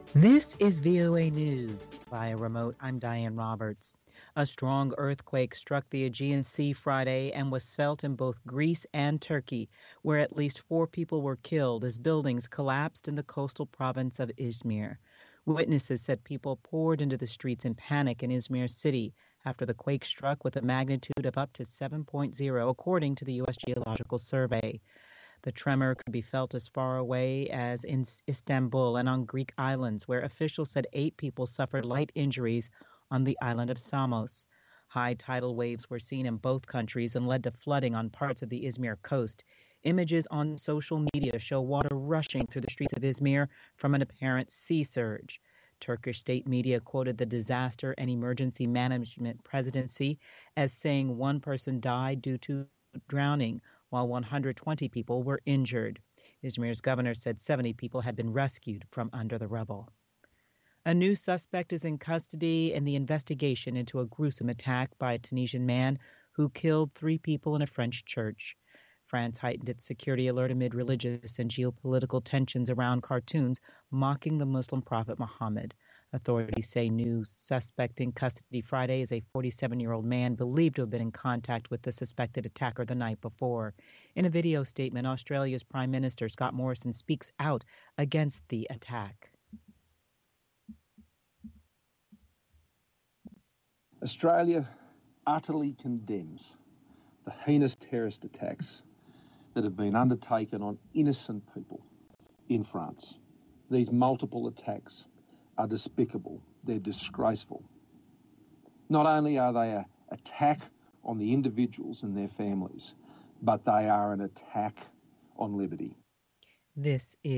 This is VOA News. Via remote, I'm Diane Roberts. A strong earthquake struck the Aegean Sea Friday and was felt in both Greece and Turkey, where at least 4 people were killed as buildings collapsed in the coastal province of Izmir. Witnesses said people poured into the streets in panic in Izmir city after the quake struck with a magnitude of up to 7.0, according to the U.S. Geological Survey. The tremor could be felt as far away as in Istanbul and on Greek islands, where officials said 8 people suffered light injuries on the island of Samos. High tidal waves were seen in both countries and led to flooding on parts of the Izmir coast. Images on social media show water rushing through the streets of Izmir from an apparent sea surge. Turkish state media quoted the Disaster and Emergency Management Presidency as saying 1 person died due to drowning, while 120 people were injured. Izmir's governor said 70 people had been rescued from under the rubble. A new suspect is in custody in the investigation into a gruesome attack by a Tunisian man who killed 3 people in a French church. France heightened its security alert amid religious and geopolitical tensions around cartoons mocking the Muslim prophet Muhammad. Authorities say new suspect in custody Friday is a 47-year-old man believed to have been in contact with the suspected attacker the night before. In a video statement, Australia's Prime Minister Scott Morrison speaks out against the attack. Australia utterly condemns the heinous terrorist attacks that have been undertaken on innocent people in France. These multiple attacks are despicable. They're disgraceful. Not only are they an attack on the individuals and their families, but they are an attack on liberty. This is